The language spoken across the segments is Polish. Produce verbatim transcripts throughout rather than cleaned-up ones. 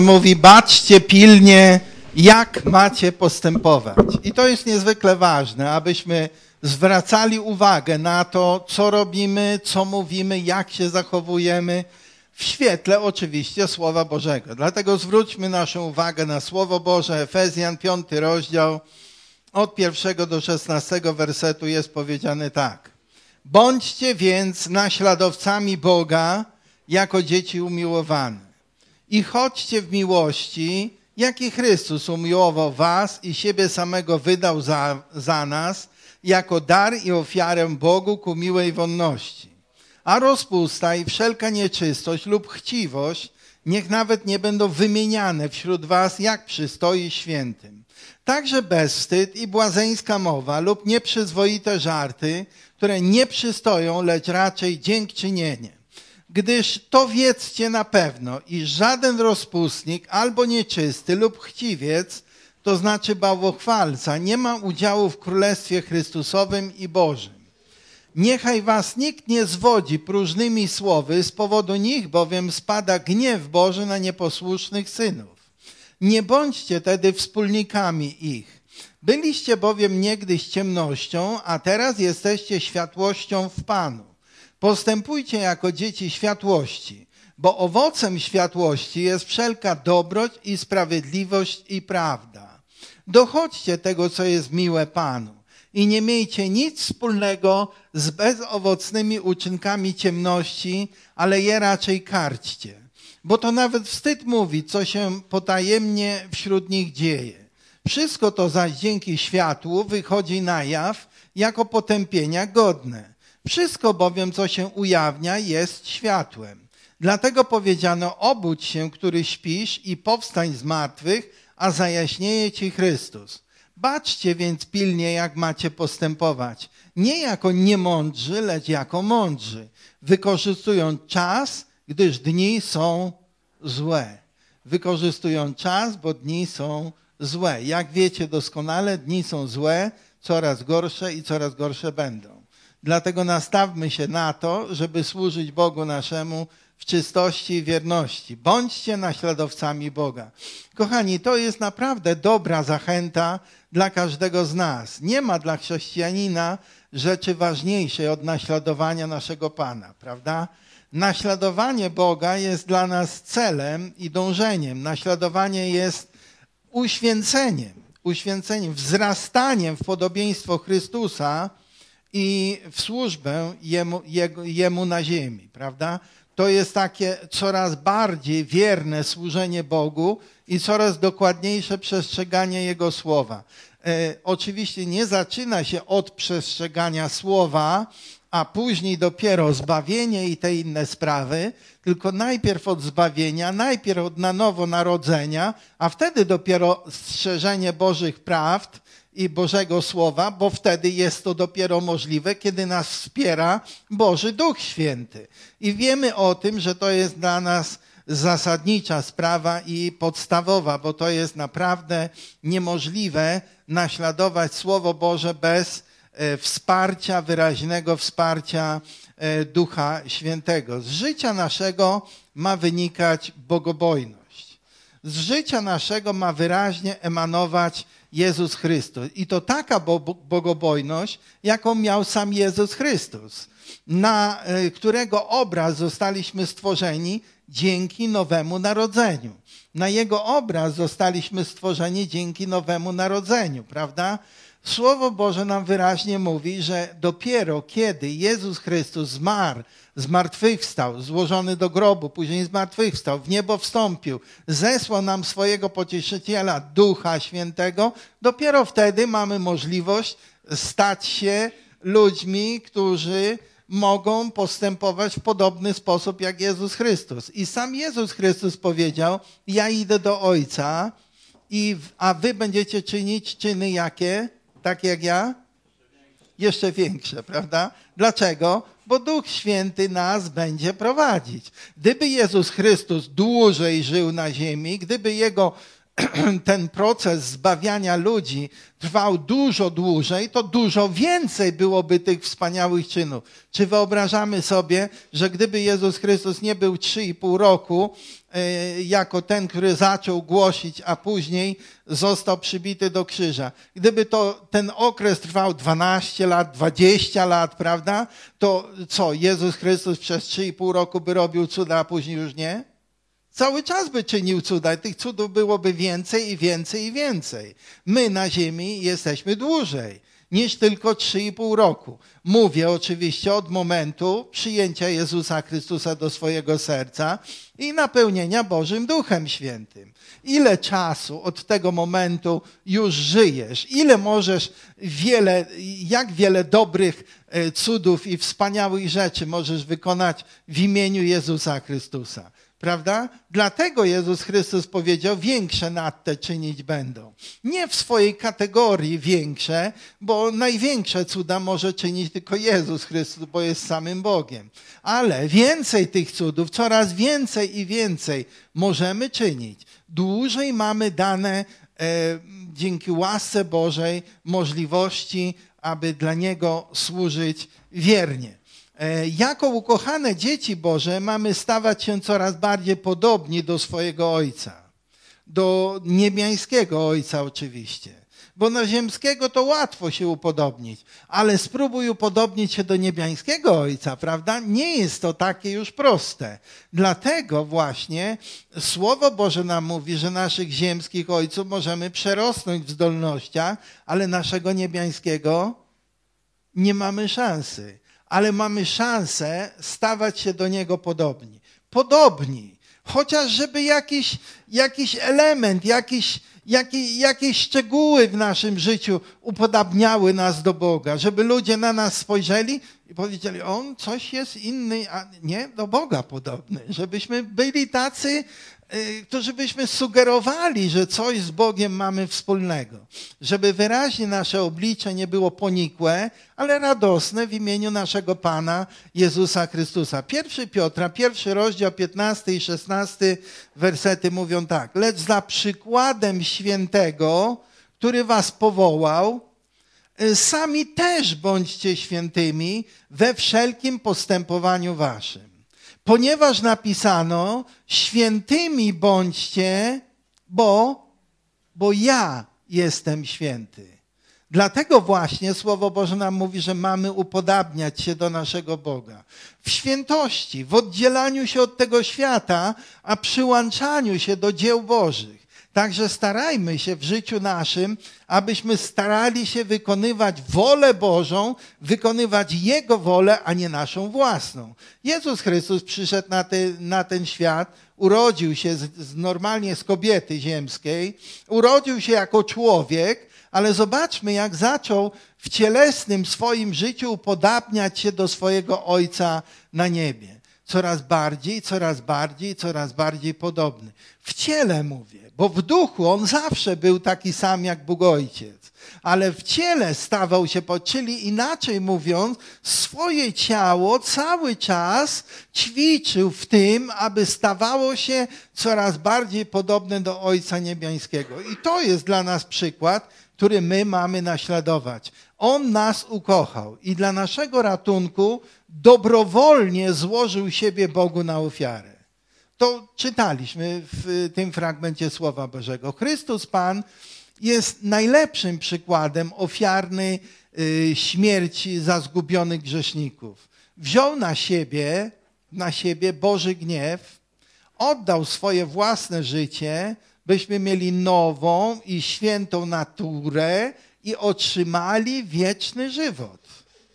Mówi, baczcie pilnie, jak macie postępować. I to jest niezwykle ważne, abyśmy zwracali uwagę na to, co robimy, co mówimy, jak się zachowujemy, w świetle oczywiście Słowa Bożego. Dlatego zwróćmy naszą uwagę na Słowo Boże. Efezjan, piąty rozdział, od pierwszego do szesnastego wersetu jest powiedziane tak. Bądźcie więc naśladowcami Boga jako dzieci umiłowane. I chodźcie w miłości, jak i Chrystus umiłował was i siebie samego wydał za, za nas, jako dar i ofiarę Bogu ku miłej wonności. A rozpusta i wszelka nieczystość lub chciwość niech nawet nie będą wymieniane wśród was, jak przystoi świętym. Także bezwstyd i błazeńska mowa lub nieprzyzwoite żarty, które nie przystoją, lecz raczej dziękczynienie. Gdyż to wiedzcie na pewno, iż żaden rozpustnik albo nieczysty lub chciwiec, to znaczy bałwochwalca, nie ma udziału w Królestwie Chrystusowym i Bożym. Niechaj was nikt nie zwodzi próżnymi słowy, z powodu nich bowiem spada gniew Boży na nieposłusznych synów. Nie bądźcie tedy wspólnikami ich. Byliście bowiem niegdyś ciemnością, a teraz jesteście światłością w Panu. Postępujcie jako dzieci światłości, bo owocem światłości jest wszelka dobroć i sprawiedliwość i prawda. Dochodźcie tego, co jest miłe Panu i nie miejcie nic wspólnego z bezowocnymi uczynkami ciemności, ale je raczej karćcie. Bo to nawet wstyd mówić, co się potajemnie wśród nich dzieje. Wszystko to zaś dzięki światłu wychodzi na jaw jako potępienia godne. Wszystko bowiem, co się ujawnia, jest światłem. Dlatego powiedziano, obudź się, który śpisz i powstań z martwych, a zajaśnieje ci Chrystus. Baczcie więc pilnie, jak macie postępować. Nie jako niemądrzy, lecz jako mądrzy, wykorzystując czas, gdyż dni są złe. Wykorzystując czas, bo dni są złe. Jak wiecie doskonale, dni są złe, coraz gorsze i coraz gorsze będą. Dlatego nastawmy się na to, żeby służyć Bogu naszemu w czystości i wierności. Bądźcie naśladowcami Boga. Kochani, to jest naprawdę dobra zachęta dla każdego z nas. Nie ma dla chrześcijanina rzeczy ważniejszej od naśladowania naszego Pana, prawda? Naśladowanie Boga jest dla nas celem i dążeniem. Naśladowanie jest uświęceniem, uświęceniem, wzrastaniem w podobieństwo Chrystusa i w służbę jemu, jego, jemu na ziemi, prawda? To jest takie coraz bardziej wierne służenie Bogu i coraz dokładniejsze przestrzeganie Jego słowa. E, oczywiście nie zaczyna się od przestrzegania słowa, a później dopiero zbawienie i te inne sprawy, tylko najpierw od zbawienia, najpierw od na nowo narodzenia, a wtedy dopiero strzeżenie Bożych prawd i Bożego Słowa, bo wtedy jest to dopiero możliwe, kiedy nas wspiera Boży Duch Święty. I wiemy o tym, że to jest dla nas zasadnicza sprawa i podstawowa, bo to jest naprawdę niemożliwe naśladować Słowo Boże bez e, wsparcia, wyraźnego wsparcia e, Ducha Świętego. Z życia naszego ma wynikać bogobojność. Z życia naszego ma wyraźnie emanować Jezus Chrystus. I to taka bogobojność, jaką miał sam Jezus Chrystus, na którego obraz zostaliśmy stworzeni dzięki nowemu narodzeniu. Na Jego obraz zostaliśmy stworzeni dzięki nowemu narodzeniu, prawda? Słowo Boże nam wyraźnie mówi, że dopiero kiedy Jezus Chrystus zmarł, zmartwychwstał, złożony do grobu, później zmartwychwstał, w niebo wstąpił, zesłał nam swojego pocieszyciela, Ducha Świętego, dopiero wtedy mamy możliwość stać się ludźmi, którzy mogą postępować w podobny sposób jak Jezus Chrystus. I sam Jezus Chrystus powiedział, ja idę do Ojca, i, a wy będziecie czynić czyny jakie? Tak jak ja? Jeszcze większe, prawda? Dlaczego? Bo Duch Święty nas będzie prowadzić. Gdyby Jezus Chrystus dłużej żył na ziemi, gdyby Jego ten proces zbawiania ludzi trwał dużo dłużej, to dużo więcej byłoby tych wspaniałych czynów. Czy wyobrażamy sobie, że gdyby Jezus Chrystus nie był trzy i pół roku jako ten, który zaczął głosić, a później został przybity do krzyża. Gdyby to ten okres trwał dwanaście lat, dwadzieścia lat, prawda? To co, Jezus Chrystus przez trzy i pół roku by robił cuda, a później już nie? Cały czas by czynił cuda. Tych cudów byłoby więcej i więcej i więcej. My na ziemi jesteśmy dłużej niż tylko trzy i pół roku. Mówię oczywiście od momentu przyjęcia Jezusa Chrystusa do swojego serca i napełnienia Bożym Duchem Świętym. Ile czasu od tego momentu już żyjesz? Ile możesz wiele, jak wiele dobrych cudów i wspaniałych rzeczy możesz wykonać w imieniu Jezusa Chrystusa? Prawda? Dlatego Jezus Chrystus powiedział, większe nad te czynić będą. Nie w swojej kategorii większe, bo największe cuda może czynić tylko Jezus Chrystus, bo jest samym Bogiem. Ale więcej tych cudów, coraz więcej i więcej możemy czynić. Dłużej mamy dane e, dzięki łasce Bożej możliwości, aby dla Niego służyć wiernie. Jako ukochane dzieci Boże mamy stawać się coraz bardziej podobni do swojego Ojca. Do niebiańskiego Ojca oczywiście. Bo na ziemskiego to łatwo się upodobnić. Ale spróbuj upodobnić się do niebiańskiego Ojca, prawda? Nie jest to takie już proste. Dlatego właśnie Słowo Boże nam mówi, że naszych ziemskich ojców możemy przerosnąć w zdolnościach, ale naszego niebiańskiego nie mamy szansy. Ale mamy szansę stawać się do Niego podobni. Podobni. Chociaż żeby jakiś, jakiś element, jakiś, jakiś, jakieś szczegóły w naszym życiu upodabniały nas do Boga. Żeby ludzie na nas spojrzeli i powiedzieli, on coś jest inny, a nie do Boga podobny. Żebyśmy byli tacy, którzy byśmy sugerowali, że coś z Bogiem mamy wspólnego. Żeby wyraźnie nasze oblicze nie było ponikłe, ale radosne w imieniu naszego Pana Jezusa Chrystusa. Pierwszy Piotra, pierwszy rozdział, piętnasty i szesnasty wersety mówią tak. Lecz za przykładem świętego, który was powołał, sami też bądźcie świętymi we wszelkim postępowaniu waszym. Ponieważ napisano, świętymi bądźcie, bo, bo ja jestem święty. Dlatego właśnie Słowo Boże nam mówi, że mamy upodabniać się do naszego Boga. W świętości, w oddzielaniu się od tego świata, a przyłączaniu się do dzieł Bożych. Także starajmy się w życiu naszym, abyśmy starali się wykonywać wolę Bożą, wykonywać Jego wolę, a nie naszą własną. Jezus Chrystus przyszedł na, te, na ten świat, urodził się z, z, normalnie z kobiety ziemskiej, urodził się jako człowiek, ale zobaczmy, jak zaczął w cielesnym swoim życiu upodabniać się do swojego Ojca na niebie. Coraz bardziej, coraz bardziej, coraz bardziej podobny. W ciele mówię, bo w duchu on zawsze był taki sam jak Bóg Ojciec. Ale w ciele stawał się, czyli inaczej mówiąc, swoje ciało cały czas ćwiczył w tym, aby stawało się coraz bardziej podobne do Ojca Niebiańskiego. I to jest dla nas przykład, który my mamy naśladować. On nas ukochał i dla naszego ratunku dobrowolnie złożył siebie Bogu na ofiarę. To czytaliśmy w tym fragmencie Słowa Bożego. Chrystus Pan jest najlepszym przykładem ofiarnej śmierci za zgubionych grzeszników. Wziął na siebie, na siebie Boży gniew, oddał swoje własne życie, byśmy mieli nową i świętą naturę i otrzymali wieczny żywot.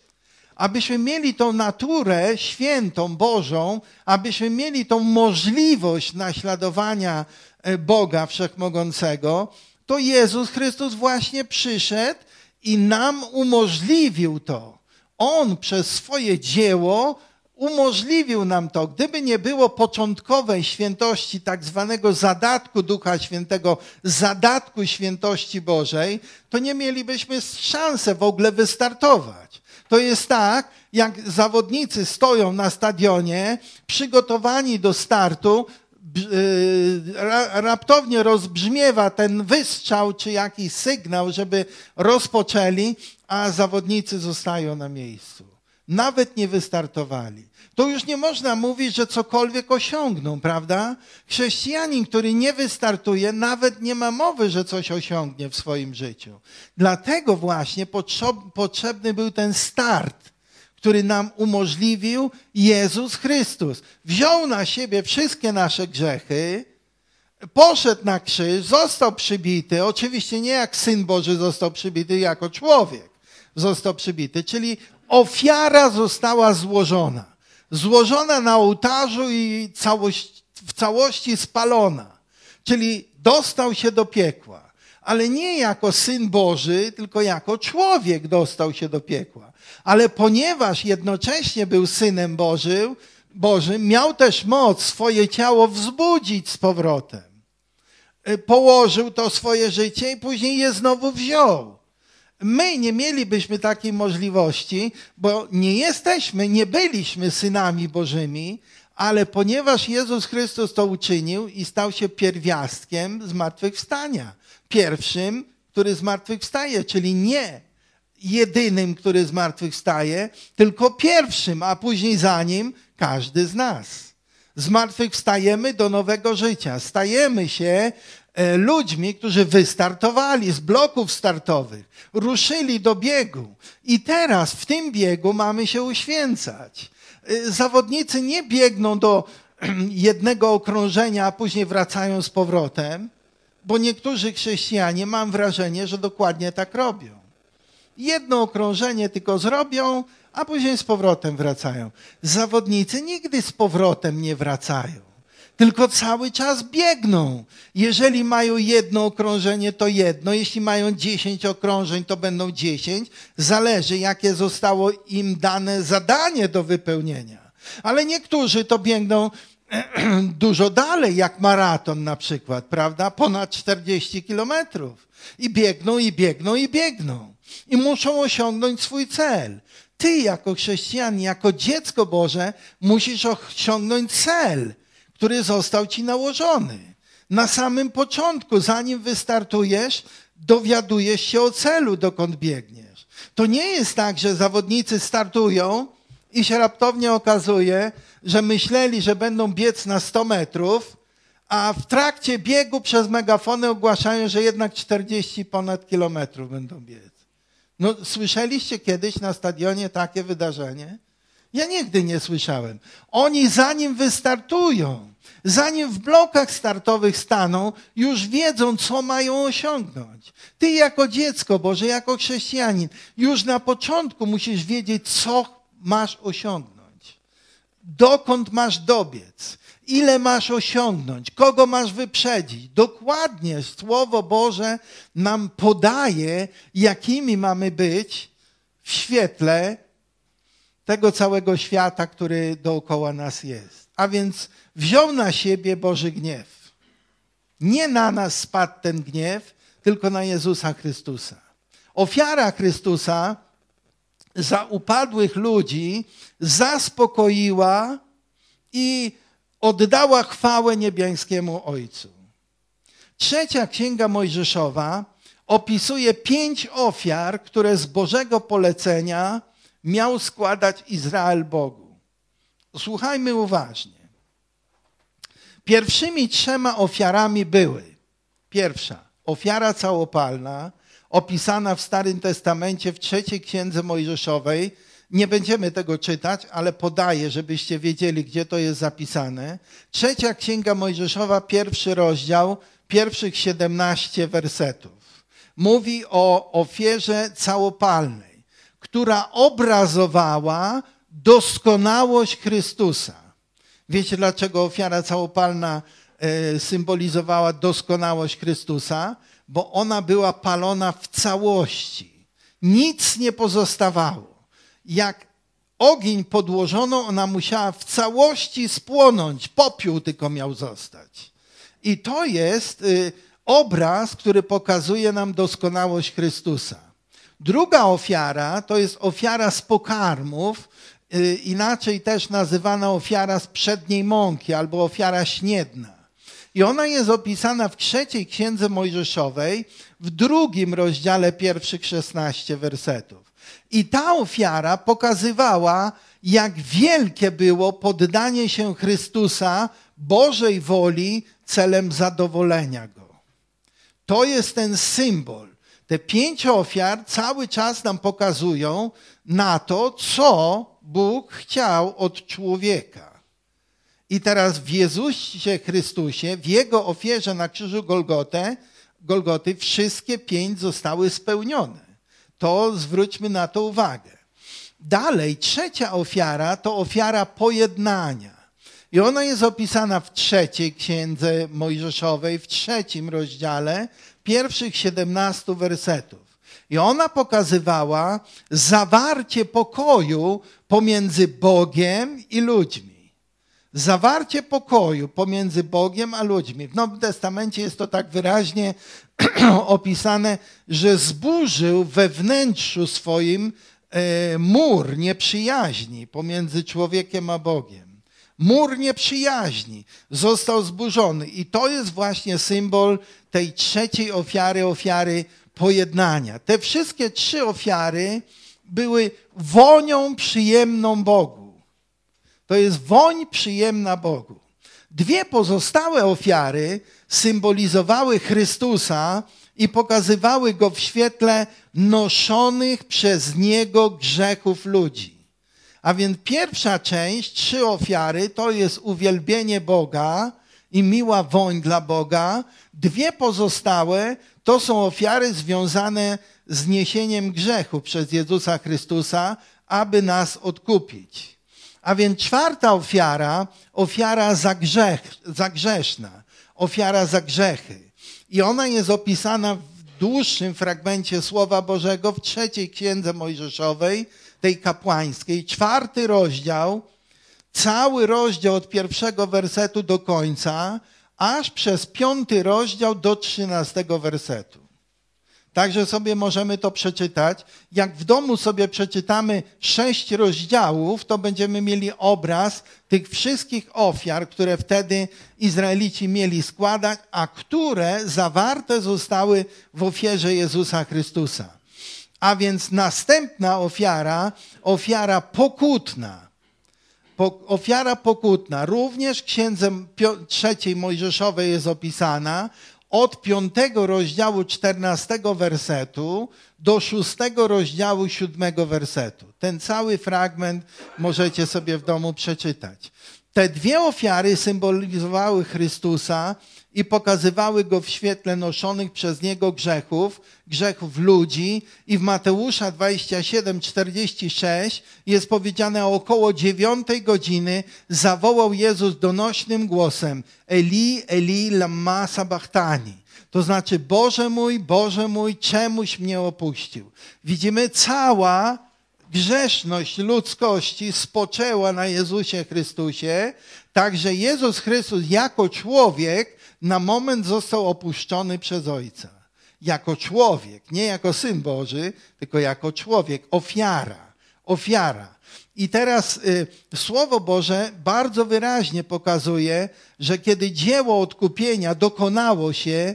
Abyśmy mieli tą naturę świętą, Bożą, abyśmy mieli tą możliwość naśladowania Boga Wszechmogącego, to Jezus Chrystus właśnie przyszedł i nam umożliwił to. On przez swoje dzieło umożliwił nam to. Gdyby nie było początkowej świętości, tak zwanego zadatku Ducha Świętego, zadatku świętości Bożej, to nie mielibyśmy szansy w ogóle wystartować. To jest tak, jak zawodnicy stoją na stadionie, przygotowani do startu, raptownie rozbrzmiewa ten wystrzał czy jakiś sygnał, żeby rozpoczęli, a zawodnicy zostają na miejscu. Nawet nie wystartowali. To już nie można mówić, że cokolwiek osiągną, prawda? Chrześcijanin, który nie wystartuje, nawet nie ma mowy, że coś osiągnie w swoim życiu. Dlatego właśnie potrzebny był ten start, który nam umożliwił Jezus Chrystus. Wziął na siebie wszystkie nasze grzechy, poszedł na krzyż, został przybity, oczywiście nie jak Syn Boży został przybity, jako człowiek został przybity, czyli ofiara została złożona. Złożona na ołtarzu i całość, w całości spalona. Czyli dostał się do piekła. Ale nie jako Syn Boży, tylko jako człowiek dostał się do piekła. Ale ponieważ jednocześnie był Synem Bożym, Bożym, miał też moc swoje ciało wzbudzić z powrotem. Położył to swoje życie i później je znowu wziął. My nie mielibyśmy takiej możliwości, bo nie jesteśmy, nie byliśmy synami Bożymi, ale ponieważ Jezus Chrystus to uczynił i stał się pierwiastkiem zmartwychwstania. Pierwszym, który zmartwychwstaje, czyli nie jedynym, który zmartwychwstaje, tylko pierwszym, a później za nim każdy z nas. Zmartwychwstajemy do nowego życia. Stajemy się ludźmi, którzy wystartowali z bloków startowych, ruszyli do biegu i teraz w tym biegu mamy się uświęcać. Zawodnicy nie biegną do jednego okrążenia, a później wracają z powrotem, bo niektórzy chrześcijanie, mam wrażenie, że dokładnie tak robią. Jedno okrążenie tylko zrobią, a później z powrotem wracają. Zawodnicy nigdy z powrotem nie wracają, tylko cały czas biegną. Jeżeli mają jedno okrążenie, to jedno. Jeśli mają dziesięć okrążeń, to będą dziesięć. Zależy, jakie zostało im dane zadanie do wypełnienia. Ale niektórzy to biegną dużo dalej, jak maraton na przykład, prawda? Ponad czterdzieści kilometrów. I biegną, i biegną, i biegną. I muszą osiągnąć swój cel. Ty jako chrześcijanin, jako dziecko Boże musisz osiągnąć cel, który został ci nałożony. Na samym początku, zanim wystartujesz, dowiadujesz się o celu, dokąd biegniesz. To nie jest tak, że zawodnicy startują i się raptownie okazuje, że myśleli, że będą biec na sto metrów, a w trakcie biegu przez megafony ogłaszają, że jednak czterdzieści ponad kilometrów będą biec. No, słyszeliście kiedyś na stadionie takie wydarzenie? Ja nigdy nie słyszałem. Oni zanim wystartują, zanim w blokach startowych staną, już wiedzą, co mają osiągnąć. Ty jako dziecko Boże, jako chrześcijanin, już na początku musisz wiedzieć, co masz osiągnąć. Dokąd masz dobiec. Ile masz osiągnąć, kogo masz wyprzedzić. Dokładnie Słowo Boże nam podaje, jakimi mamy być w świetle tego całego świata, który dookoła nas jest. A więc wziął na siebie Boży gniew. Nie na nas spadł ten gniew, tylko na Jezusa Chrystusa. Ofiara Chrystusa za upadłych ludzi zaspokoiła i oddała chwałę niebiańskiemu Ojcu. Trzecia Księga Mojżeszowa opisuje pięć ofiar, które z Bożego polecenia miał składać Izrael Bogu. Słuchajmy uważnie. Pierwszymi trzema ofiarami były: pierwsza, ofiara całopalna, opisana w Starym Testamencie w trzeciej Księdze Mojżeszowej. Nie będziemy tego czytać, ale podaję, żebyście wiedzieli, gdzie to jest zapisane. Trzecia Księga Mojżeszowa, pierwszy rozdział, pierwszych siedemnaście wersetów. Mówi o ofierze całopalnej, która obrazowała doskonałość Chrystusa. Wiecie, dlaczego ofiara całopalna e, symbolizowała doskonałość Chrystusa? Bo ona była palona w całości. Nic nie pozostawało. Jak ogień podłożono, ona musiała w całości spłonąć. Popiół tylko miał zostać. I to jest y, obraz, który pokazuje nam doskonałość Chrystusa. Druga ofiara to jest ofiara z pokarmów, y, inaczej też nazywana ofiara z przedniej mąki albo ofiara śniedna. I ona jest opisana w trzeciej księdze Mojżeszowej, w drugim rozdziale pierwszych szesnaście wersetów. I ta ofiara pokazywała, jak wielkie było poddanie się Chrystusa Bożej woli celem zadowolenia Go. To jest ten symbol. Te pięć ofiar cały czas nam pokazują na to, co Bóg chciał od człowieka. I teraz w Jezusie Chrystusie, w Jego ofierze na krzyżu Golgotę, Golgoty, wszystkie pięć zostały spełnione. To zwróćmy na to uwagę. Dalej, trzecia ofiara to ofiara pojednania. I ona jest opisana w trzeciej księdze Mojżeszowej, w trzecim rozdziale, pierwszych siedemnastu wersetów. I ona pokazywała zawarcie pokoju pomiędzy Bogiem i ludźmi. Zawarcie pokoju pomiędzy Bogiem a ludźmi. W Nowym Testamencie jest to tak wyraźnie opisane, że zburzył we wnętrzu swoim e, mur nieprzyjaźni pomiędzy człowiekiem a Bogiem. Mur nieprzyjaźni został zburzony i to jest właśnie symbol tej trzeciej ofiary, ofiary pojednania. Te wszystkie trzy ofiary były wonią przyjemną Bogu. To jest woń przyjemna Bogu. Dwie pozostałe ofiary symbolizowały Chrystusa i pokazywały Go w świetle noszonych przez Niego grzechów ludzi. A więc pierwsza część, trzy ofiary, to jest uwielbienie Boga i miła woń dla Boga. Dwie pozostałe to są ofiary związane z niesieniem grzechu przez Jezusa Chrystusa, aby nas odkupić. A więc czwarta ofiara, ofiara za grzech, za grzeszna, ofiara za grzechy. I ona jest opisana w dłuższym fragmencie Słowa Bożego w trzeciej księdze Mojżeszowej, tej kapłańskiej, czwarty rozdział, cały rozdział od pierwszego wersetu do końca, aż przez piąty rozdział do trzynastego wersetu. Także sobie możemy to przeczytać. Jak w domu sobie przeczytamy sześć rozdziałów, to będziemy mieli obraz tych wszystkich ofiar, które wtedy Izraelici mieli składać, a które zawarte zostały w ofierze Jezusa Chrystusa. A więc następna ofiara, ofiara pokutna. Po, ofiara pokutna również w księdze trzeciej Mojżeszowej jest opisana od piątego rozdziału czternastego wersetu do szóstego rozdziału siódmego wersetu. Ten cały fragment możecie sobie w domu przeczytać. Te dwie ofiary symbolizowały Chrystusa i pokazywały Go w świetle noszonych przez Niego grzechów, grzechów ludzi. I w Mateusza dwadzieścia siedem, czterdzieści sześć jest powiedziane, o około dziewiątej godziny zawołał Jezus donośnym głosem: Eli, Eli, lama sabachthani. To znaczy, Boże mój, Boże mój, czemuś mnie opuścił. Widzimy, cała grzeszność ludzkości spoczęła na Jezusie Chrystusie, także Jezus Chrystus jako człowiek na moment został opuszczony przez Ojca. Jako człowiek, nie jako Syn Boży, tylko jako człowiek. Ofiara, ofiara. I teraz y, Słowo Boże bardzo wyraźnie pokazuje, że kiedy dzieło odkupienia dokonało się,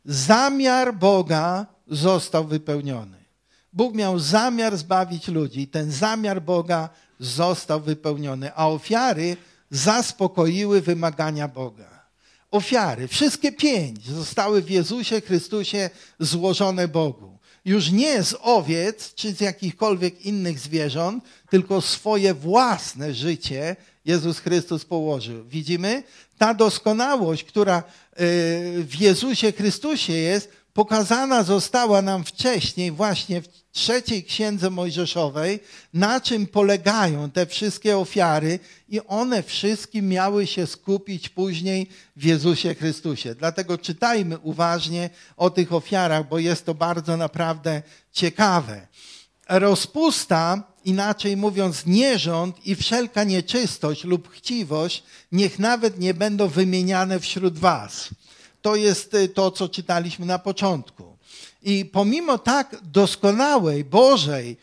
zamiar Boga został wypełniony. Bóg miał zamiar zbawić ludzi i ten zamiar Boga został wypełniony, a ofiary zaspokoiły wymagania Boga. Ofiary, wszystkie pięć zostały w Jezusie Chrystusie złożone Bogu. Już nie z owiec czy z jakichkolwiek innych zwierząt, tylko swoje własne życie Jezus Chrystus położył. Widzimy? Ta doskonałość, która w Jezusie Chrystusie jest, pokazana została nam wcześniej właśnie w trzeciej księdze Mojżeszowej, na czym polegają te wszystkie ofiary i one wszystkie miały się skupić później w Jezusie Chrystusie. Dlatego czytajmy uważnie o tych ofiarach, bo jest to bardzo naprawdę ciekawe. Rozpusta, inaczej mówiąc nierząd i wszelka nieczystość lub chciwość, niech nawet nie będą wymieniane wśród was. To jest to, co czytaliśmy na początku. I pomimo tak doskonałej, Bożej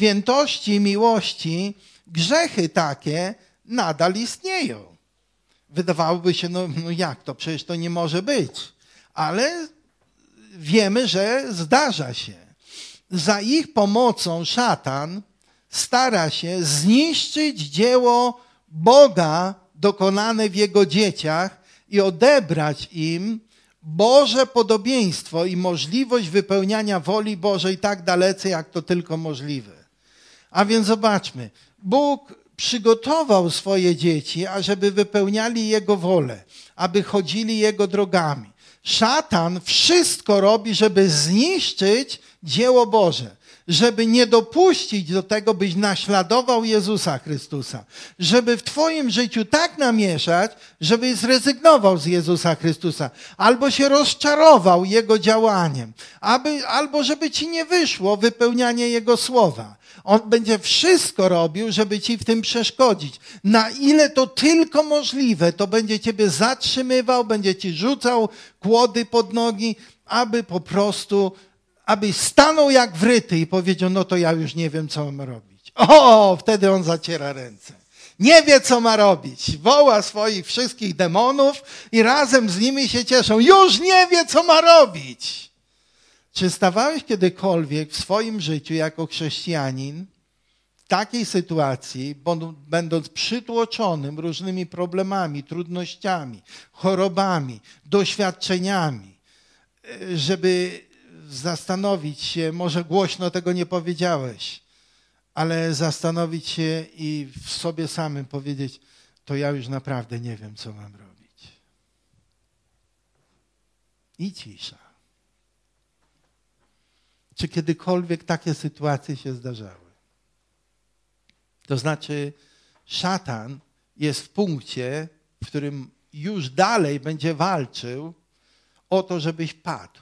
świętości i miłości, grzechy takie nadal istnieją. wydawałoby się, no, no jak to, przecież to nie może być. Ale wiemy, że zdarza się. Za ich pomocą szatan stara się zniszczyć dzieło Boga dokonane w jego dzieciach i odebrać im Boże podobieństwo i możliwość wypełniania woli Bożej tak dalece, jak to tylko możliwe. A więc zobaczmy, Bóg przygotował swoje dzieci, ażeby wypełniali Jego wolę, aby chodzili Jego drogami. Szatan wszystko robi, żeby zniszczyć dzieło Boże, żeby nie dopuścić do tego, byś naśladował Jezusa Chrystusa, żeby w twoim życiu tak namieszać, żebyś zrezygnował z Jezusa Chrystusa, albo się rozczarował Jego działaniem, aby, albo żeby ci nie wyszło wypełnianie Jego słowa. On będzie wszystko robił, żeby ci w tym przeszkodzić. Na ile to tylko możliwe, to będzie ciebie zatrzymywał, będzie ci rzucał kłody pod nogi, aby po prostu, abyś stanął jak wryty i powiedział, no to ja już nie wiem, co mam robić. O, wtedy on zaciera ręce. Nie wie, co ma robić. Woła swoich wszystkich demonów i razem z nimi się cieszą. Już nie wie, co ma robić. Czy stawałeś kiedykolwiek w swoim życiu jako chrześcijanin w takiej sytuacji, będąc przytłoczonym różnymi problemami, trudnościami, chorobami, doświadczeniami, żeby zastanowić się, może głośno tego nie powiedziałeś, ale zastanowić się i w sobie samym powiedzieć, to ja już naprawdę nie wiem, co mam robić. I cisza. Czy kiedykolwiek takie sytuacje się zdarzały? To znaczy, szatan jest w punkcie, w którym już dalej będzie walczył o to, żebyś padł.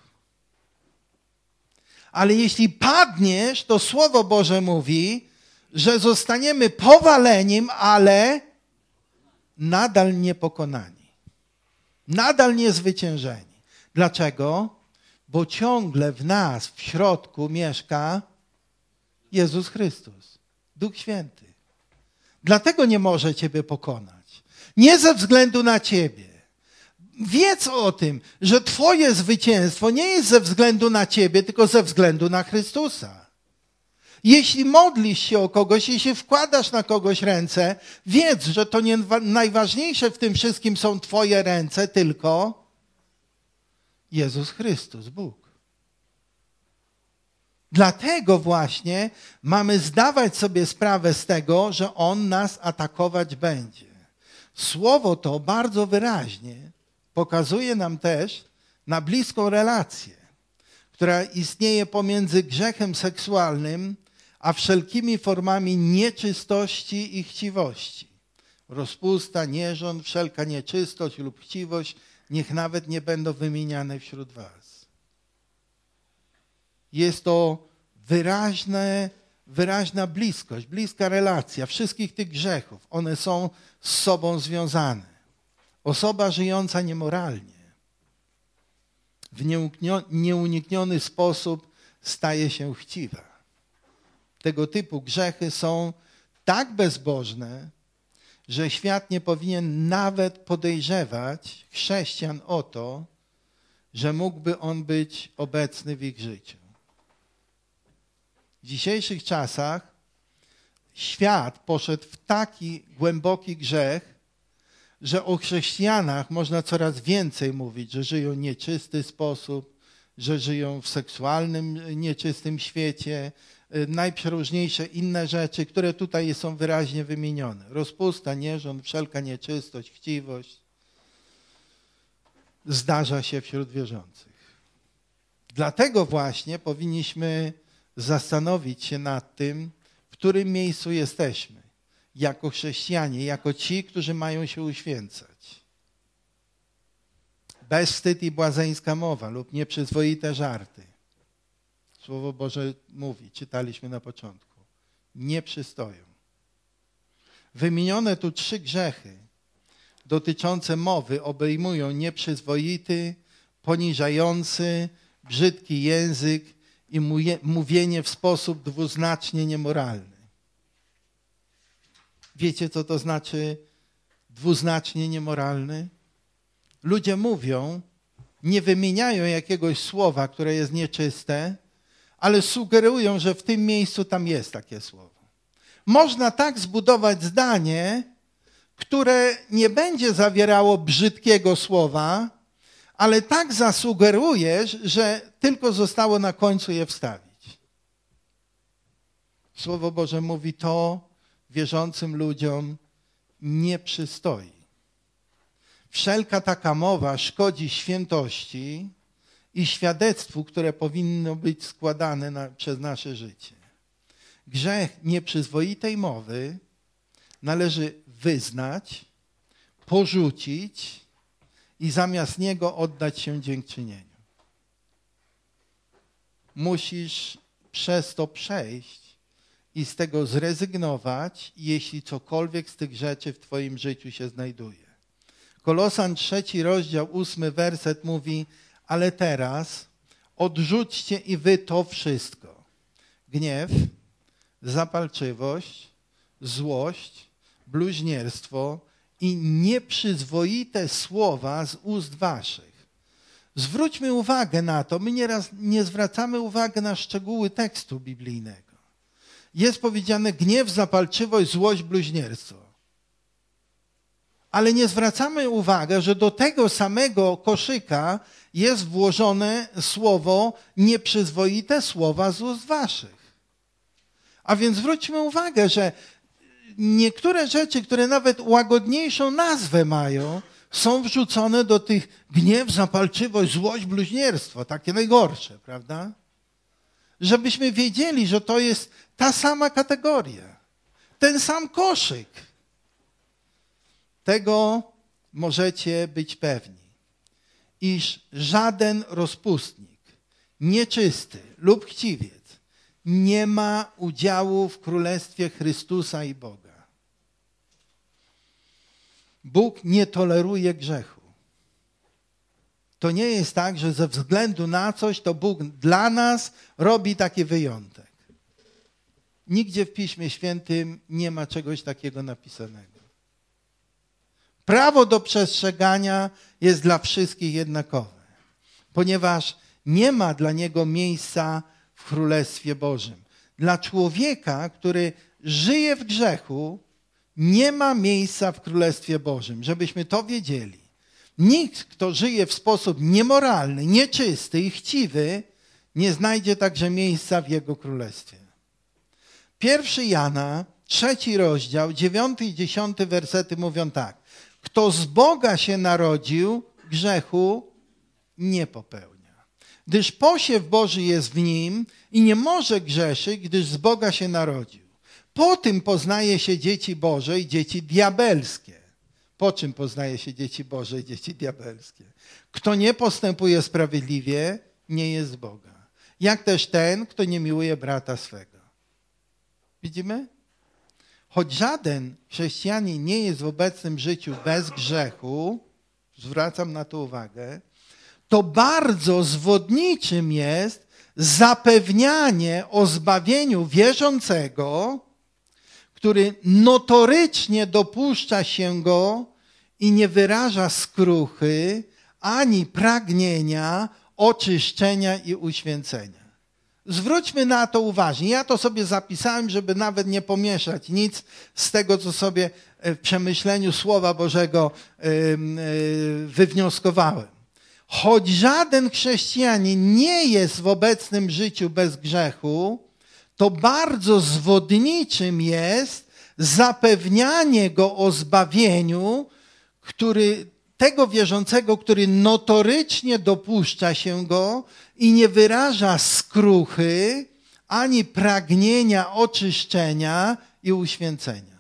Ale jeśli padniesz, to Słowo Boże mówi, że zostaniemy powaleniem, ale nadal niepokonani. Nadal niezwyciężeni. Dlaczego? Bo ciągle w nas, w środku mieszka Jezus Chrystus, Duch Święty. Dlatego nie może ciebie pokonać. Nie ze względu na ciebie. Wiedz o tym, że twoje zwycięstwo nie jest ze względu na ciebie, tylko ze względu na Chrystusa. Jeśli modlisz się o kogoś, jeśli wkładasz na kogoś ręce, wiedz, że to nie najważniejsze w tym wszystkim są twoje ręce, tylko Jezus Chrystus, Bóg. Dlatego właśnie mamy zdawać sobie sprawę z tego, że On nas atakować będzie. Słowo to bardzo wyraźnie pokazuje nam też na bliską relację, która istnieje pomiędzy grzechem seksualnym a wszelkimi formami nieczystości i chciwości. Rozpusta, nierząd, wszelka nieczystość lub chciwość niech nawet nie będą wymieniane wśród was. Jest to wyraźne, wyraźna bliskość, bliska relacja wszystkich tych grzechów. One są z sobą związane. Osoba żyjąca niemoralnie w nieunikniony sposób staje się chciwa. Tego typu grzechy są tak bezbożne, że świat nie powinien nawet podejrzewać chrześcijan o to, że mógłby on być obecny w ich życiu. W dzisiejszych czasach świat poszedł w taki głęboki grzech, że o chrześcijanach można coraz więcej mówić, że żyją w nieczysty sposób, że żyją w seksualnym, nieczystym świecie, najprzeróżniejsze inne rzeczy, które tutaj są wyraźnie wymienione. Rozpusta, nierząd, wszelka nieczystość, chciwość zdarza się wśród wierzących. Dlatego właśnie powinniśmy zastanowić się nad tym, w którym miejscu jesteśmy, jako chrześcijanie, jako ci, którzy mają się uświęcać. Bezwstyd i błazeńska mowa lub nieprzyzwoite żarty. Słowo Boże mówi, czytaliśmy na początku, nie przystoją. Wymienione tu trzy grzechy dotyczące mowy obejmują nieprzyzwoity, poniżający, brzydki język i mówienie w sposób dwuznacznie niemoralny. Wiecie, co to znaczy dwuznacznie niemoralny? Ludzie mówią, nie wymieniają jakiegoś słowa, które jest nieczyste, ale sugerują, że w tym miejscu tam jest takie słowo. Można tak zbudować zdanie, które nie będzie zawierało brzydkiego słowa, ale tak zasugerujesz, że tylko zostało na końcu je wstawić. Słowo Boże mówi, to wierzącym ludziom nie przystoi. Wszelka taka mowa szkodzi świętości i świadectwu, które powinno być składane na, przez nasze życie. Grzech nieprzyzwoitej mowy należy wyznać, porzucić i zamiast niego oddać się dziękczynieniu. Musisz przez to przejść i z tego zrezygnować, jeśli cokolwiek z tych rzeczy w twoim życiu się znajduje. Kolosan trzeci rozdział, ósmy werset mówi, ale teraz odrzućcie i wy to wszystko. Gniew, zapalczywość, złość, bluźnierstwo i nieprzyzwoite słowa z ust waszych. Zwróćmy uwagę na to, my nieraz nie zwracamy uwagi na szczegóły tekstu biblijnego. Jest powiedziane gniew, zapalczywość, złość, bluźnierstwo. Ale nie zwracamy uwagi, że do tego samego koszyka jest włożone słowo nieprzyzwoite słowa z ust waszych. A więc zwróćmy uwagę, że niektóre rzeczy, które nawet łagodniejszą nazwę mają, są wrzucone do tych gniew, zapalczywość, złość, bluźnierstwo, takie najgorsze, prawda? Żebyśmy wiedzieli, że to jest ta sama kategoria, ten sam koszyk. Tego możecie być pewni, iż żaden rozpustnik, nieczysty lub chciwiec nie ma udziału w Królestwie Chrystusa i Boga. Bóg nie toleruje grzechu. To nie jest tak, że ze względu na coś to Bóg dla nas robi taki wyjątek. Nigdzie w Piśmie Świętym nie ma czegoś takiego napisanego. Prawo do przestrzegania jest dla wszystkich jednakowe, ponieważ nie ma dla niego miejsca w Królestwie Bożym. Dla człowieka, który żyje w grzechu, nie ma miejsca w Królestwie Bożym, żebyśmy to wiedzieli. Nikt, kto żyje w sposób niemoralny, nieczysty i chciwy, nie znajdzie także miejsca w Jego Królestwie. Pierwszy Jana, trzeci rozdział, dziewiąty i dziesiąty wersety mówią tak. Kto z Boga się narodził, grzechu nie popełnia. Gdyż posiew Boży jest w nim i nie może grzeszyć, gdyż z Boga się narodził. Po tym poznaje się dzieci Boże i dzieci diabelskie. Po czym poznaje się dzieci Boże i dzieci diabelskie? Kto nie postępuje sprawiedliwie, nie jest z Boga. Jak też ten, kto nie miłuje brata swego. Widzimy? Choć żaden chrześcijanin nie jest w obecnym życiu bez grzechu, zwracam na to uwagę, to bardzo zwodniczym jest zapewnianie o zbawieniu wierzącego, który notorycznie dopuszcza się go i nie wyraża skruchy ani pragnienia oczyszczenia i uświęcenia. Zwróćmy na to uwagę. Ja to sobie zapisałem, żeby nawet nie pomieszać nic z tego, co sobie w przemyśleniu Słowa Bożego wywnioskowałem. Choć żaden chrześcijanin nie jest w obecnym życiu bez grzechu, to bardzo zwodniczym jest zapewnianie go o zbawieniu, który, tego wierzącego, który notorycznie dopuszcza się go i nie wyraża skruchy ani pragnienia oczyszczenia i uświęcenia.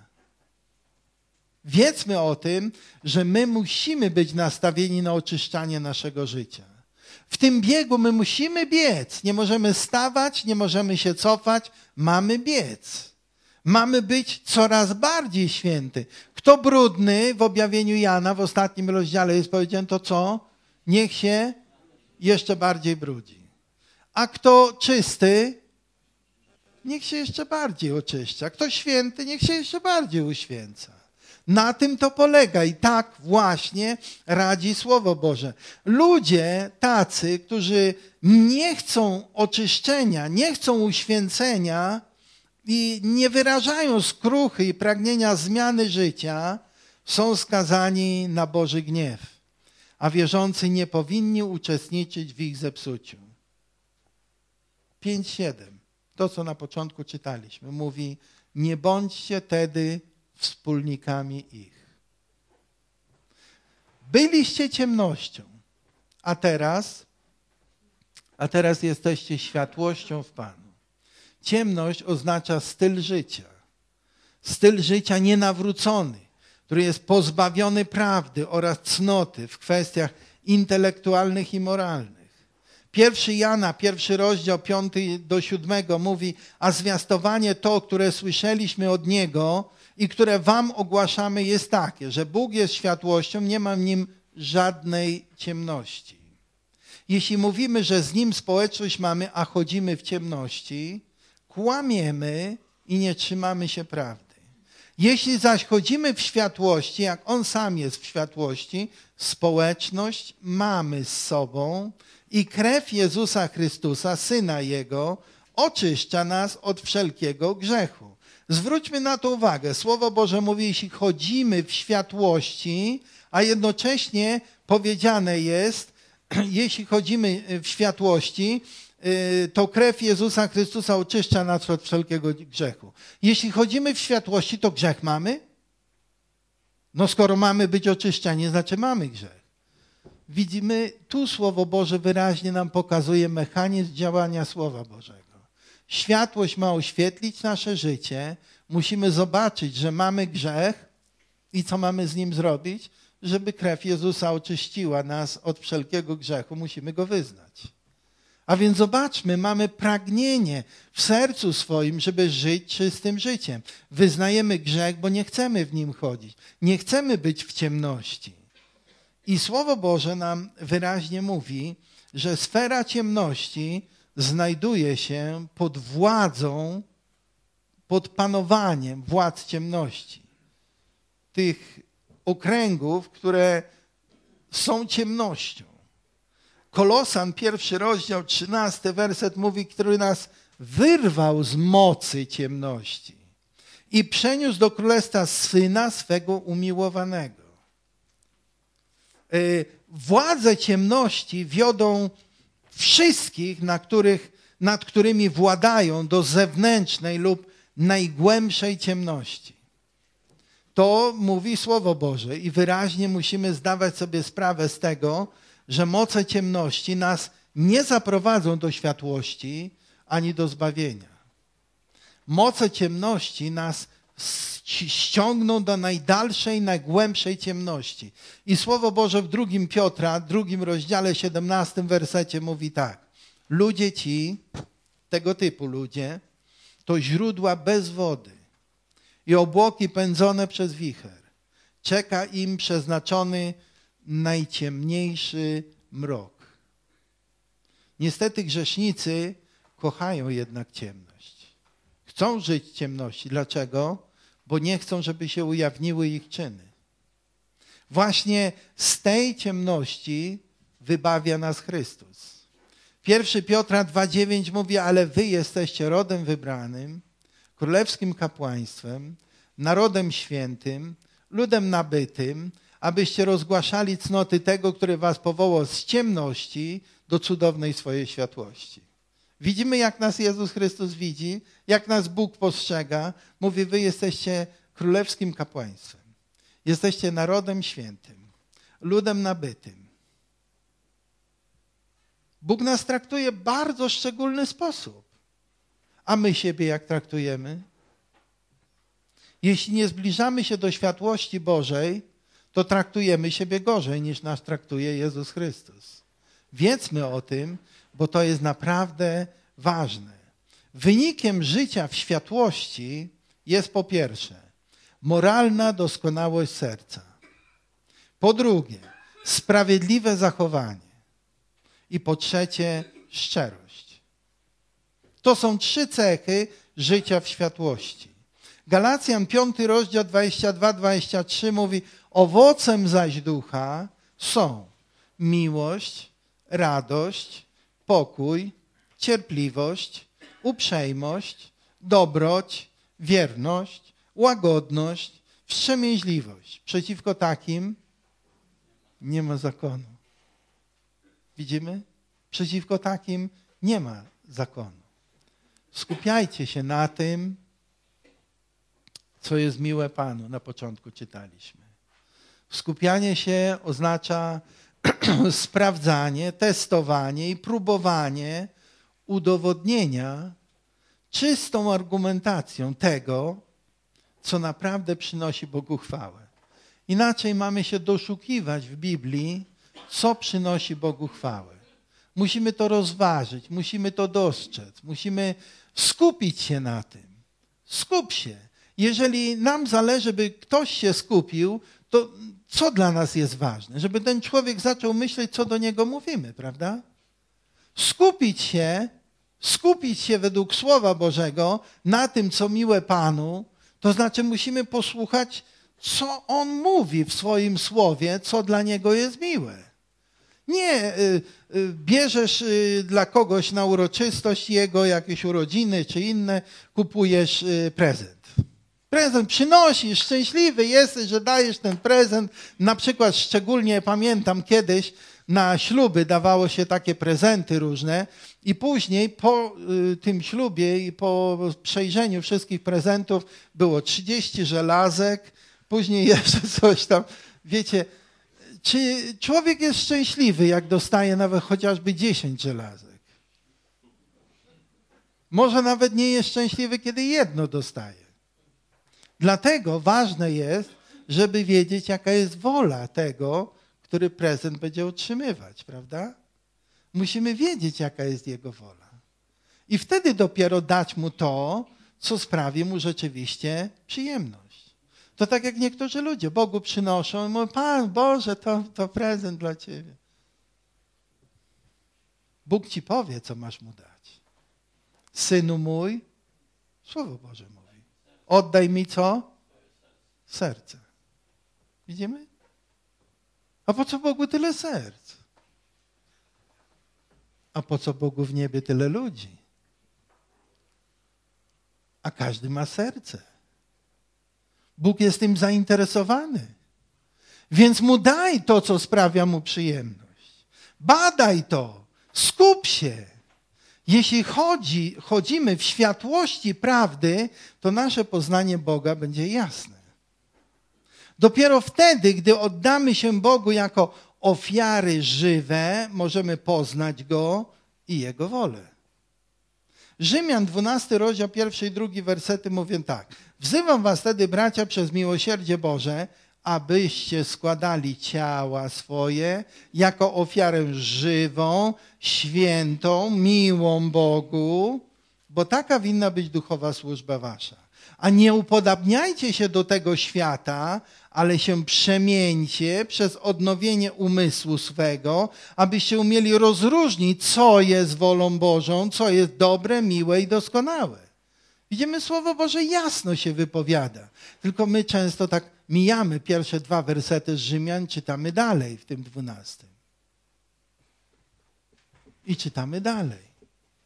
Wiedzmy o tym, że my musimy być nastawieni na oczyszczanie naszego życia. W tym biegu my musimy biec. Nie możemy stawać, nie możemy się cofać. Mamy biec. Mamy być coraz bardziej święty. Kto brudny w objawieniu Jana w ostatnim rozdziale jest powiedziane, to co? Niech się jeszcze bardziej brudzi. A kto czysty, niech się jeszcze bardziej oczyszcza. Kto święty, niech się jeszcze bardziej uświęca. Na tym to polega i tak właśnie radzi Słowo Boże. Ludzie tacy, którzy nie chcą oczyszczenia, nie chcą uświęcenia i nie wyrażają skruchy i pragnienia zmiany życia, są skazani na Boży gniew, a wierzący nie powinni uczestniczyć w ich zepsuciu. pięć siedem, to co na początku czytaliśmy, mówi: nie bądźcie tedy wspólnikami ich. Byliście ciemnością, a teraz, a teraz jesteście światłością w Panu. Ciemność oznacza styl życia. Styl życia nienawrócony, który jest pozbawiony prawdy oraz cnoty w kwestiach intelektualnych i moralnych. Pierwszy Jana, pierwszy rozdział, piąty do siódmego mówi: a zwiastowanie to, które słyszeliśmy od Niego i które wam ogłaszamy, jest takie, że Bóg jest światłością, nie ma w Nim żadnej ciemności. Jeśli mówimy, że z Nim społeczność mamy, a chodzimy w ciemności, kłamiemy i nie trzymamy się prawdy. Jeśli zaś chodzimy w światłości, jak On sam jest w światłości, społeczność mamy z sobą i krew Jezusa Chrystusa, Syna Jego, oczyszcza nas od wszelkiego grzechu. Zwróćmy na to uwagę. Słowo Boże mówi, jeśli chodzimy w światłości, a jednocześnie powiedziane jest, jeśli chodzimy w światłości, to krew Jezusa Chrystusa oczyszcza nas od wszelkiego grzechu. Jeśli chodzimy w światłości, to grzech mamy? No skoro mamy być oczyszczani, znaczy mamy grzech. Widzimy, tu Słowo Boże wyraźnie nam pokazuje mechanizm działania Słowa Bożego. Światłość ma oświetlić nasze życie. Musimy zobaczyć, że mamy grzech i co mamy z nim zrobić? Żeby krew Jezusa oczyściła nas od wszelkiego grzechu, musimy go wyznać. A więc zobaczmy, mamy pragnienie w sercu swoim, żeby żyć czystym życiem. Wyznajemy grzech, bo nie chcemy w nim chodzić. Nie chcemy być w ciemności. I Słowo Boże nam wyraźnie mówi, że sfera ciemności znajduje się pod władzą, pod panowaniem władz ciemności. Tych okręgów, które są ciemnością. Kolosan, pierwszy rozdział, trzynasty werset mówi, który nas wyrwał z mocy ciemności i przeniósł do królestwa Syna swego umiłowanego. Władze ciemności wiodą wszystkich, na których, nad którymi władają, do zewnętrznej lub najgłębszej ciemności. To mówi Słowo Boże i wyraźnie musimy zdawać sobie sprawę z tego, że moce ciemności nas nie zaprowadzą do światłości ani do zbawienia. Moce ciemności nas ściągną do najdalszej, najgłębszej ciemności. I Słowo Boże w drugim Piotra, drugim rozdziale, siedemnastym wersecie mówi tak. Ludzie ci, tego typu ludzie, to źródła bez wody i obłoki pędzone przez wicher. Czeka im przeznaczony najciemniejszy mrok. Niestety grzesznicy kochają jednak ciemność. Chcą żyć w ciemności. Dlaczego? Bo nie chcą, żeby się ujawniły ich czyny. Właśnie z tej ciemności wybawia nas Chrystus. Pierwszy Piotra dwa dziewięć mówi, ale wy jesteście rodem wybranym, królewskim kapłaństwem, narodem świętym, ludem nabytym, abyście rozgłaszali cnoty tego, który was powołał z ciemności do cudownej swojej światłości. Widzimy, jak nas Jezus Chrystus widzi, jak nas Bóg postrzega. Mówi, wy jesteście królewskim kapłaństwem. Jesteście narodem świętym, ludem nabytym. Bóg nas traktuje w bardzo szczególny sposób. A my siebie jak traktujemy? Jeśli nie zbliżamy się do światłości Bożej, to traktujemy siebie gorzej, niż nas traktuje Jezus Chrystus. Wiedzmy o tym, bo to jest naprawdę ważne. Wynikiem życia w światłości jest po pierwsze moralna doskonałość serca. Po drugie sprawiedliwe zachowanie. I po trzecie szczerość. To są trzy cechy życia w światłości. Galacjan piąty rozdział dwadzieścia dwa dwadzieścia trzy mówi: owocem zaś ducha są miłość, radość, pokój, cierpliwość, uprzejmość, dobroć, wierność, łagodność, wstrzemięźliwość. Przeciwko takim nie ma zakonu. Widzimy? Przeciwko takim nie ma zakonu. Skupiajcie się na tym, co jest miłe Panu. Na początku czytaliśmy. Skupianie się oznacza sprawdzanie, testowanie i próbowanie udowodnienia czystą argumentacją tego, co naprawdę przynosi Bogu chwałę. Inaczej mamy się doszukiwać w Biblii, co przynosi Bogu chwałę. Musimy to rozważyć, musimy to dostrzec, musimy skupić się na tym. Skup się. Jeżeli nam zależy, by ktoś się skupił, to co dla nas jest ważne? Żeby ten człowiek zaczął myśleć, co do niego mówimy, prawda? Skupić się, skupić się według Słowa Bożego na tym, co miłe Panu, to znaczy musimy posłuchać, co On mówi w swoim Słowie, co dla Niego jest miłe. Nie y, y, bierzesz y, dla kogoś na uroczystość jego, jakieś urodziny czy inne, kupujesz y, prezent. Prezent przynosisz, szczęśliwy jesteś, że dajesz ten prezent. Na przykład szczególnie pamiętam kiedyś na śluby dawało się takie prezenty różne i później po y, tym ślubie i po przejrzeniu wszystkich prezentów było trzydzieści żelazek, później jeszcze coś tam. Wiecie, czy człowiek jest szczęśliwy, jak dostaje nawet chociażby dziesięć żelazek? Może nawet nie jest szczęśliwy, kiedy jedno dostaje. Dlatego ważne jest, żeby wiedzieć, jaka jest wola tego, który prezent będzie otrzymywać, prawda? Musimy wiedzieć, jaka jest jego wola. I wtedy dopiero dać mu to, co sprawi mu rzeczywiście przyjemność. To tak jak niektórzy ludzie Bogu przynoszą i mówią: Pan Boże, to, to prezent dla Ciebie. Bóg ci powie, co masz mu dać. Synu mój, Słowo Boże mówi. Oddaj mi co? Serce. Widzimy? A po co Bogu tyle serc? A po co Bogu w niebie tyle ludzi? A każdy ma serce. Bóg jest tym zainteresowany. Więc mu daj to, co sprawia mu przyjemność. Badaj to. Skup się. Jeśli chodzi, chodzimy w światłości prawdy, to nasze poznanie Boga będzie jasne. Dopiero wtedy, gdy oddamy się Bogu jako ofiary żywe, możemy poznać Go i Jego wolę. Rzymian dwunasty rozdział, pierwszy i drugi wersety mówią tak. Wzywam was tedy, bracia, przez miłosierdzie Boże, abyście składali ciała swoje jako ofiarę żywą, świętą, miłą Bogu, bo taka winna być duchowa służba wasza. A nie upodabniajcie się do tego świata, ale się przemieńcie przez odnowienie umysłu swego, abyście umieli rozróżnić, co jest wolą Bożą, co jest dobre, miłe i doskonałe. Widzimy, Słowo Boże jasno się wypowiada. Tylko my często tak mijamy pierwsze dwa wersety z Rzymian, czytamy dalej w tym dwunastym. I czytamy dalej.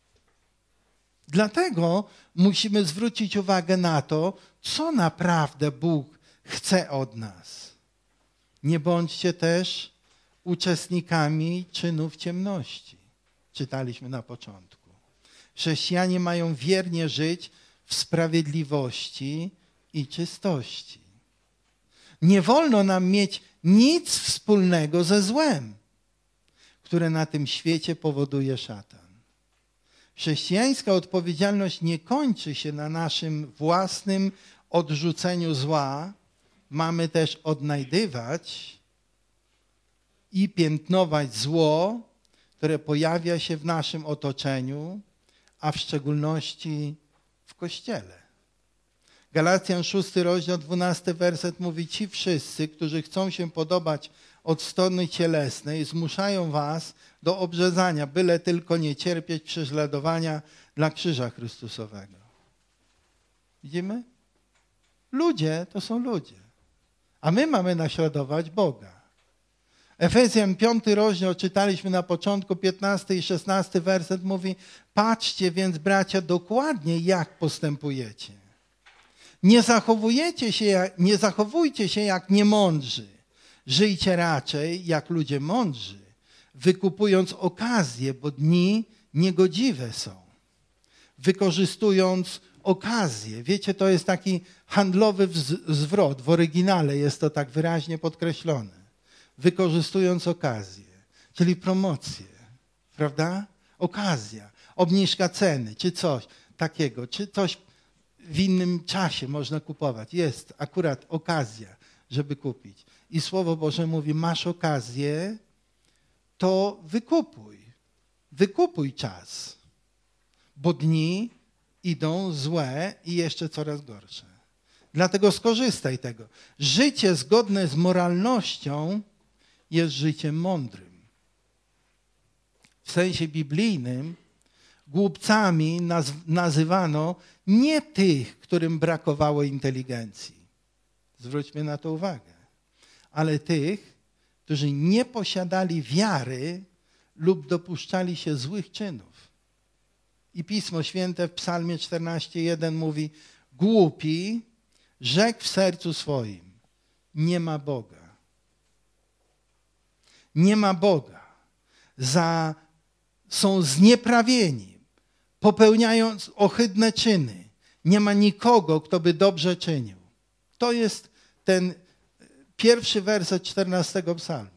Dlatego musimy zwrócić uwagę na to, co naprawdę Bóg chce od nas. Nie bądźcie też uczestnikami czynów ciemności. Czytaliśmy na początku. Chrześcijanie mają wiernie żyć w sprawiedliwości i czystości. Nie wolno nam mieć nic wspólnego ze złem, które na tym świecie powoduje szatan. Chrześcijańska odpowiedzialność nie kończy się na naszym własnym odrzuceniu zła. Mamy też odnajdywać i piętnować zło, które pojawia się w naszym otoczeniu, a w szczególności w Kościele. Galacjan szósty rozdział, dwunasty werset mówi: ci wszyscy, którzy chcą się podobać od strony cielesnej, zmuszają was do obrzezania, byle tylko nie cierpieć prześladowania dla krzyża Chrystusowego. Widzimy? Ludzie to są ludzie. A my mamy naśladować Boga. Efezjan piąty rozdział, czytaliśmy na początku, piętnasty i szesnasty werset mówi: patrzcie więc, bracia, dokładnie jak postępujecie. Nie zachowujecie się, jak, nie zachowujcie się jak niemądrzy. Żyjcie raczej jak ludzie mądrzy, wykupując okazję, bo dni niegodziwe są. Wykorzystując okazję. Wiecie, to jest taki handlowy zwrot. W oryginale jest to tak wyraźnie podkreślone. Wykorzystując okazję, czyli promocję, prawda? Okazja, obniżka ceny, czy coś takiego, czy coś w innym czasie można kupować. Jest akurat okazja, żeby kupić. I Słowo Boże mówi, masz okazję, to wykupuj. Wykupuj czas, bo dni idą złe i jeszcze coraz gorsze. Dlatego skorzystaj tego. Życie zgodne z moralnością jest życiem mądrym. W sensie biblijnym głupcami naz- nazywano nie tych, którym brakowało inteligencji. Zwróćmy na to uwagę. Ale tych, którzy nie posiadali wiary lub dopuszczali się złych czynów. I Pismo Święte w Psalmie czternaście jeden mówi: głupi rzekł w sercu swoim, nie ma Boga. Nie ma Boga. Za, są znieprawieni, popełniając ohydne czyny. Nie ma nikogo, kto by dobrze czynił. To jest ten pierwszy werset czternastego psalmu.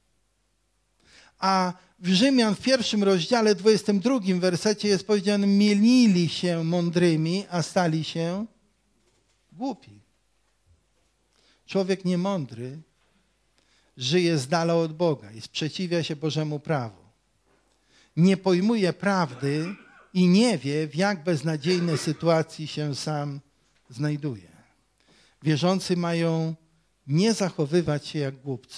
A w Rzymian w pierwszym rozdziale, dwudziestym drugim wersecie jest powiedziane: mielili się mądrymi, a stali się głupi. Człowiek niemądry żyje z dala od Boga i sprzeciwia się Bożemu prawu. Nie pojmuje prawdy i nie wie, w jak beznadziejnej sytuacji się sam znajduje. Wierzący mają nie zachowywać się jak głupcy.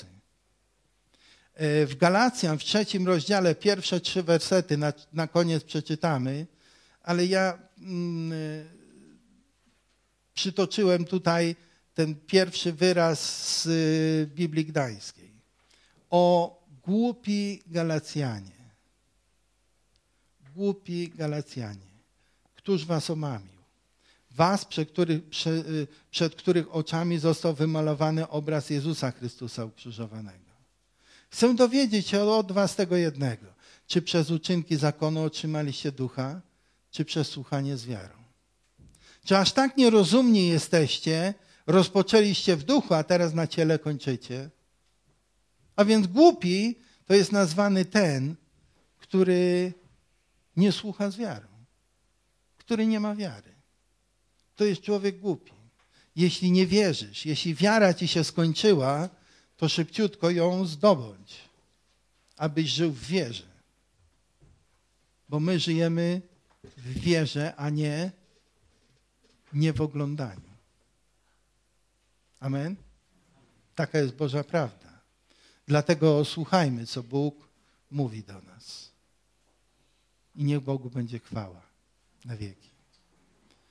W Galacjan w trzecim rozdziale, pierwsze trzy wersety na, na koniec przeczytamy, ale ja mm, przytoczyłem tutaj ten pierwszy wyraz z Biblii Gdańskiej. O głupi Galacjanie. Głupi Galacjanie. Któż was omamił? Was, przed których, przed, przed których oczami został wymalowany obraz Jezusa Chrystusa ukrzyżowanego. Chcę dowiedzieć się od was tego jednego. Czy przez uczynki zakonu otrzymaliście ducha, czy przez słuchanie z wiarą? Czy aż tak nierozumni jesteście, rozpoczęliście w duchu, a teraz na ciele kończycie? A więc głupi to jest nazwany ten, który nie słucha z wiarą, który nie ma wiary. To jest człowiek głupi. Jeśli nie wierzysz, jeśli wiara ci się skończyła, to szybciutko ją zdobądź, abyś żył w wierze. Bo my żyjemy w wierze, a nie, nie w oglądaniu. Amen? Taka jest Boża prawda. Dlatego słuchajmy, co Bóg mówi do nas. I niech Bogu będzie chwała na wieki.